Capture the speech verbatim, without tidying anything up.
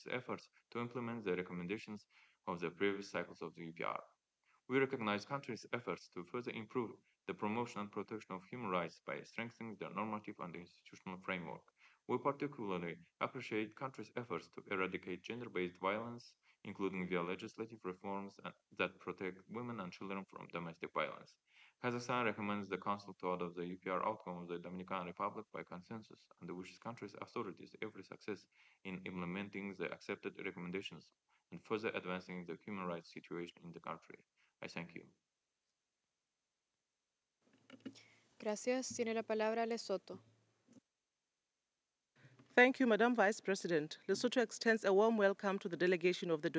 its efforts to implement the recommendations of the previous cycles of the U P R. We recognize countries' efforts to further improve the promotion and protection of human rights by strengthening their normative and institutional framework. We particularly appreciate countries' efforts to eradicate gender-based violence, including via legislative reforms and- that protect women and children from domestic violence. Kazakhstan recommends the Council to adopt the U P R outcome of the Dominican Republic by consensus and wishes countries' authorities every success in implementing the accepted recommendations and further advancing the human rights situation in the country. I thank you. Gracias. Tiene la palabra Lesoto. Thank you, Madam Vice President. Lesotho extends a warm welcome to the delegation of the